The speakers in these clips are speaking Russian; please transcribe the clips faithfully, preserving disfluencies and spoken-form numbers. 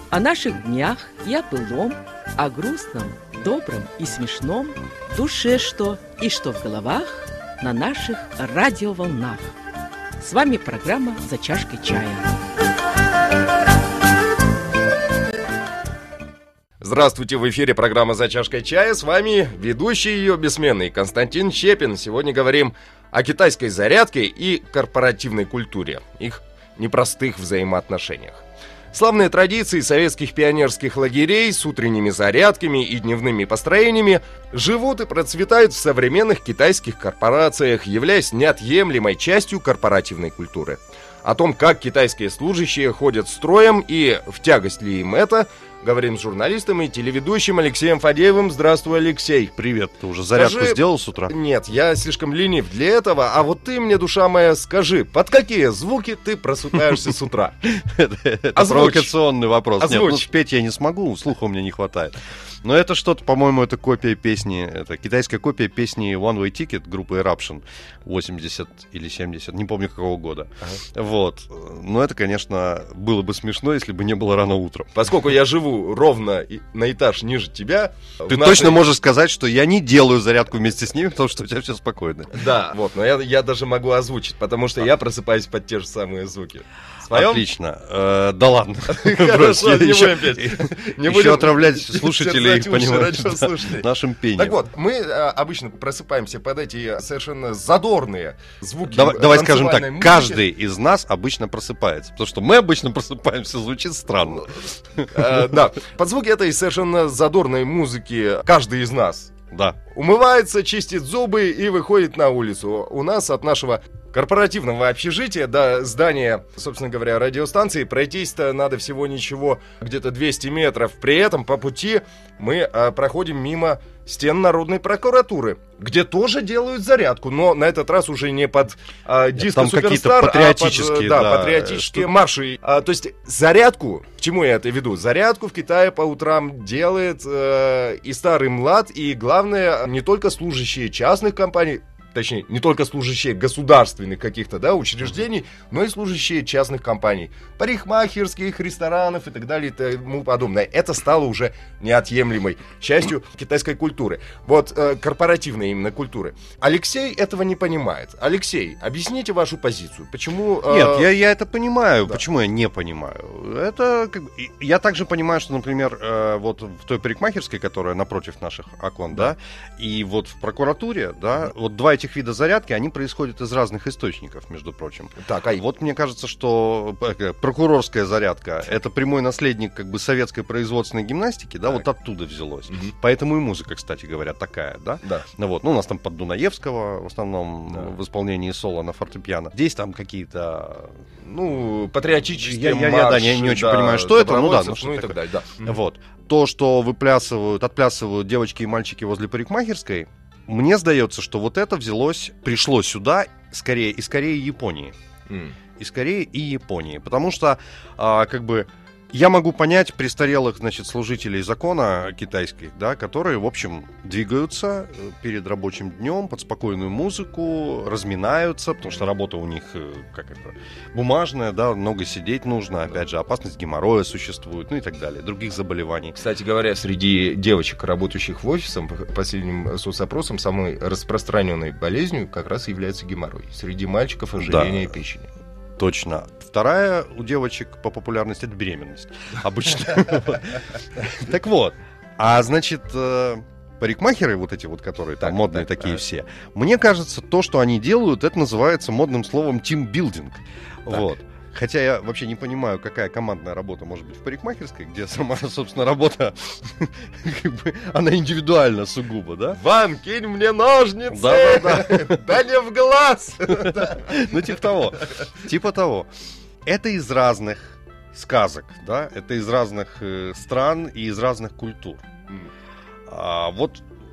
О наших днях и о былом, о грустном, добром и смешном, душе что и что в головах на наших радиоволнах. С вами программа «За чашкой чая». Здравствуйте, в эфире программа «За чашкой чая». С вами ведущий ее бессменный Константин Щепин. Сегодня говорим о китайской зарядке и корпоративной культуре, их непростых взаимоотношениях. Славные традиции советских пионерских лагерей с утренними зарядками и дневными построениями живут и процветают в современных китайских корпорациях, являясь неотъемлемой частью корпоративной культуры. О том, как китайские служащие ходят строем и в тягость ли им это, говорим с журналистом и телеведущим Алексеем Фадеевым. Здравствуй, Алексей. Привет. Ты уже зарядку скажи... сделал с утра? Нет, я слишком ленив для этого. А вот ты мне, душа моя, скажи, под какие звуки ты просыпаешься с утра? Это провокационный вопрос. Нет, ну спеть я не смогу, слуха у меня не хватает. Но это что-то, по-моему, это копия песни, это китайская копия песни One Way Ticket группы Eruption восемьдесят или семьдесят, не помню какого года. Ага. Вот. Но это, конечно, было бы смешно, если бы не было рано утром. Поскольку я живу ровно на этаж ниже тебя... Ты нашей... точно можешь сказать, что я не делаю зарядку вместе с ними, потому что у тебя все спокойно. Да, вот, но я, я даже могу озвучить, потому что а. я просыпаюсь под те же самые звуки. Своем? Отлично. Э, да ладно. Хорошо, не будем петь. Не будем отравлять слушателей, понимаете, нашим пением. Так вот, мы обычно просыпаемся под эти совершенно задорные звуки. Давай скажем так, каждый из нас обычно просыпается, потому что мы обычно просыпаемся, звучит странно. Да, под звуки этой совершенно задорной музыки каждый из нас Да. умывается, чистит зубы и выходит на улицу. У нас от нашего корпоративного общежития до здания, собственно говоря, радиостанции пройтись-то надо всего ничего, где-то двести метров. При этом по пути мы а, проходим мимо стен Народной прокуратуры, где тоже делают зарядку, но на этот раз уже не под а, диско Суперстар, патриотические, а под, да, да, патриотические что... марши. А, то есть зарядку, к чему я это веду? Зарядку в Китае по утрам делает э, и старый млад, и главное, не только служащие частных компаний, точнее, не только служащие государственных каких-то, да, учреждений, но и служащие частных компаний, парикмахерских, ресторанов и так далее и тому подобное. Это стало уже неотъемлемой частью китайской культуры. Вот, э, корпоративной именно культуры. Алексей этого не понимает. Алексей, объясните вашу позицию. Почему... Э... Нет, я, я это понимаю. Да. Почему я не понимаю? Это... Как... Я также понимаю, что, например, э, вот в той парикмахерской, которая напротив наших окон, да, да и вот в прокуратуре, да, вот два этих вида зарядки, они происходят из разных источников, между прочим. Так, а... Вот мне кажется, что прокурорская зарядка — это прямой наследник как бы советской производственной гимнастики, да, так. Вот оттуда взялось. Угу. Поэтому и музыка, кстати говоря, такая, да? Да. Ну, вот, ну, у нас там под Дунаевского в основном, да, в исполнении соло на фортепиано. Здесь там какие-то... Ну, патриотические я, марши, я, я, да, не, не очень да, понимаю, что это, ну да, ну, ну и так далее, да. Вот. То, что выплясывают, отплясывают девочки и мальчики возле парикмахерской, мне сдается, что вот это взялось, пришло сюда скорее и скорее Японии. Mm. И скорее и Японии. Потому что, а, как бы, я могу понять престарелых, значит, служителей закона китайских, да, которые, в общем, двигаются перед рабочим днем под спокойную музыку, разминаются, потому что работа у них, как это, бумажная, да, много сидеть нужно, опять же, опасность геморроя существует, ну и так далее, других заболеваний. Кстати говоря, среди девочек, работающих в офисе, по последним соцопросам, самой распространенной болезнью как раз является геморрой. Среди мальчиков ожирение да. печени. Точно. Вторая у девочек по популярности — это беременность. Обычно. Так вот. А значит, парикмахеры вот эти вот, которые там модные такие все, мне кажется, то, что они делают, это называется модным словом тимбилдинг. Вот. Хотя я вообще не понимаю, какая командная работа может быть в парикмахерской, где сама, собственно, работа, как бы, она индивидуальна сугубо, да? Ван, кинь мне ножницы! Да-да-да. Да не в глаз! Ну, типа того. Типа того. Это из разных сказок, да? Это из разных э, стран и из разных культур. А вот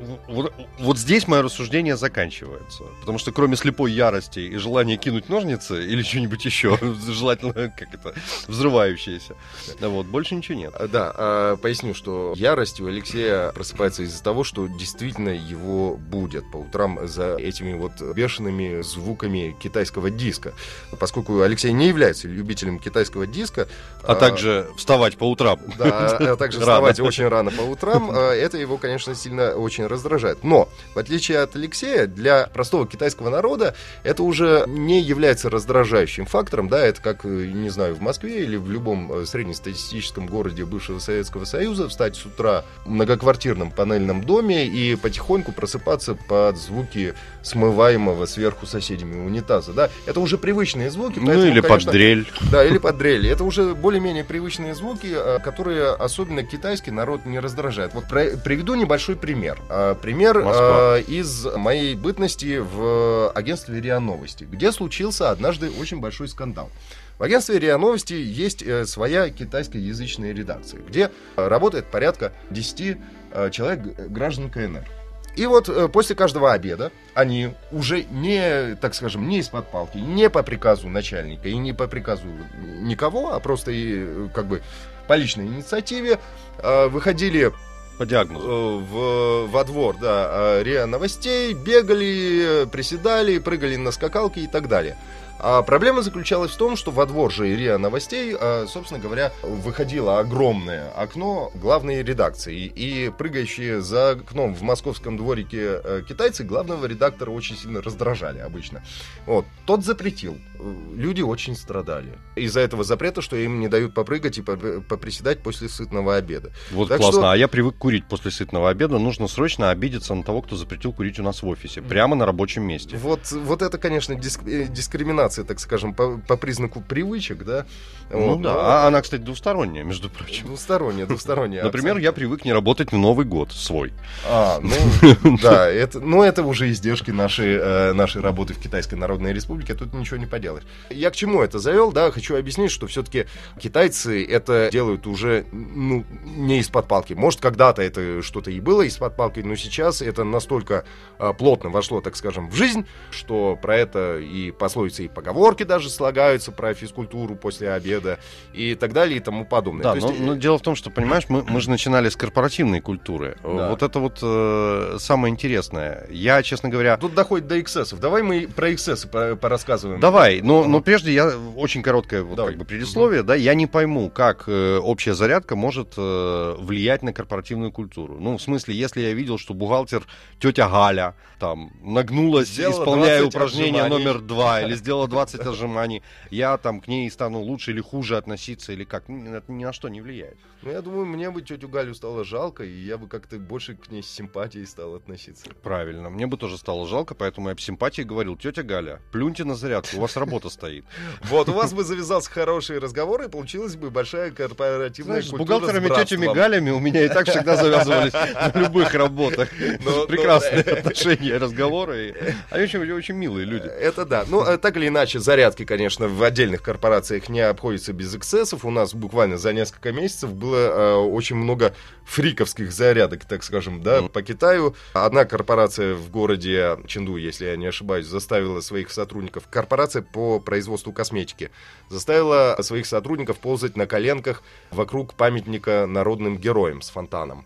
Вот, вот здесь мое рассуждение заканчивается. Потому что кроме слепой ярости и желания кинуть ножницы или что-нибудь еще, желательно как это, взрывающееся, вот, больше ничего нет. Да, а, поясню, что ярость у Алексея просыпается из-за того, что действительно его будет по утрам за этими вот бешеными звуками китайского диска. Поскольку Алексей не является любителем китайского диска... А, а также вставать по утрам. Да, а также вставать очень рано по утрам, это его, конечно, сильно очень раздражает. Но, в отличие от Алексея, для простого китайского народа это уже не является раздражающим фактором, да, это как, не знаю, в Москве или в любом среднестатистическом городе бывшего Советского Союза встать с утра в многоквартирном панельном доме и потихоньку просыпаться под звуки смываемого сверху соседями унитаза, да, это уже привычные звуки. Ну, поэтому, или конечно, под дрель. Да, или под дрель. Это уже более-менее привычные звуки, которые особенно китайский народ не раздражает. Вот про- приведу небольшой пример. Пример э, из моей бытности в агентстве РИА Новости, где случился однажды очень большой скандал. В агентстве РИА Новости есть э, своя китайскоязычная редакция, где э, работает порядка десять э, человек, граждан КНР. И вот э, после каждого обеда они уже не, так скажем, не из-под палки, не по приказу начальника и не по приказу никого, а просто и как бы по личной инициативе э, выходили по диагнозу в, во двор, да, РИА Новостей, бегали, приседали, прыгали на скакалки и так далее. А проблема заключалась в том, что во двор же РИА Новостей, собственно говоря, выходило огромное окно главной редакции. И прыгающие за окном в московском дворике китайцы главного редактора очень сильно раздражали обычно. Вот. Тот запретил. Люди очень страдали из-за этого запрета, что им не дают попрыгать и поприседать после сытного обеда. Вот так классно. Что... А я привык курить после сытного обеда. Нужно срочно обидеться на того, кто запретил курить у нас в офисе. Прямо на рабочем месте. Вот, вот это, конечно, диск... дискриминация, так скажем, по, по признаку привычек, да? Ну вот, да, но... а она, кстати, двусторонняя, между прочим. Двусторонняя, двусторонняя. Например, я привык не работать в Новый год свой. А, ну, да, это, ну, это уже издержки нашей, э, нашей работы в Китайской Народной Республике, тут ничего не поделаешь. Я к чему это завел, да, хочу объяснить, что все-таки китайцы это делают уже, ну, не из-под палки. Может, когда-то это что-то и было из-под палки, но сейчас это настолько э, плотно вошло, так скажем, в жизнь, что про это и пословицы, и поговорки даже слагаются про физкультуру после обеда и так далее и тому подобное. Да, То но, есть... но дело в том, что, понимаешь, мы, мы же начинали с корпоративной культуры. Да. Вот это вот э, самое интересное. Я, честно говоря... Тут доходит до эксцессов. Давай мы про эксцессы порассказываем. Давай, но, но прежде я... Очень короткое вот, как бы, предисловие. Да, я не пойму, как э, общая зарядка может э, влиять на корпоративную культуру. Ну, в смысле, если я видел, что бухгалтер тетя Галя там нагнулась, сделала исполняя упражнение отжиманий. Номер два, или сделала двадцать отжиманий, я там к ней стану лучше или хуже относиться, или как? Это ни на что не влияет. Ну, я думаю, мне бы тетю Галю стало жалко, и я бы как-то больше к ней с симпатией стал относиться. Правильно, мне бы тоже стало жалко, поэтому я по симпатии говорил: тетя Галя, плюньте на зарядку, у вас работа стоит. Вот, у вас бы завязался хороший разговор, и получилась бы большая корпоративная культура. С бухгалтерами, тетями Галями у меня и так всегда завязывались на любых работах. Прекрасные отношения, разговоры. Они очень милые люди. Это да. Ну, так или иначе, зарядки, конечно, в отдельных корпорациях не обходятся без эксцессов. У нас буквально за несколько месяцев было э, очень много фриковских зарядок, так скажем, да, mm. по Китаю. Одна корпорация в городе Чэнду, если я не ошибаюсь, заставила своих сотрудников, корпорация по производству косметики, заставила своих сотрудников ползать на коленках вокруг памятника народным героям с фонтаном.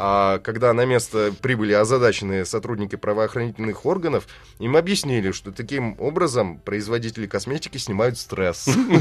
А когда на место прибыли озадаченные сотрудники правоохранительных органов, им объяснили, что таким образом производители косметики снимают стресс.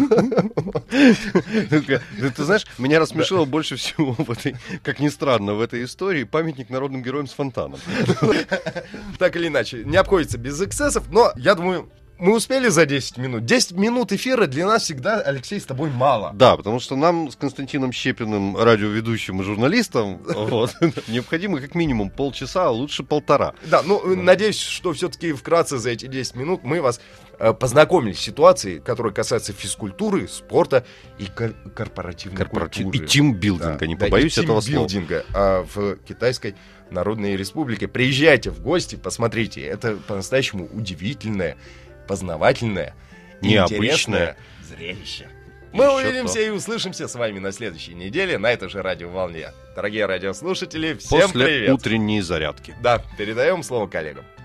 Ты знаешь, меня рассмешило больше всего в этой, как ни странно, в этой истории памятник народным героям с фонтаном. Так или иначе, не обходится без эксцессов, но я думаю... Мы успели за десять минут. десять минут эфира для нас всегда, Алексей, с тобой мало. Да, потому что нам с Константином Щепиным, радиоведущим и журналистом, вот, необходимо как минимум полчаса, а лучше полтора. Да, ну, да. Надеюсь, что все-таки вкратце за эти десять минут мы вас э, познакомили с ситуацией, которая касается физкультуры, спорта и кор- корпоративной Корпоратив... культуры. И тимбилдинга, да, не побоюсь да, этого слова. Тимбилдинга а, в Китайской Народной Республике. Приезжайте в гости, посмотрите. Это по-настоящему удивительное, познавательное, необычное зрелище. Мы Еще увидимся то. и услышимся с вами на следующей неделе на этой же радиоволне. Дорогие радиослушатели, всем После привет. утренней зарядки. Да, передаем слово коллегам.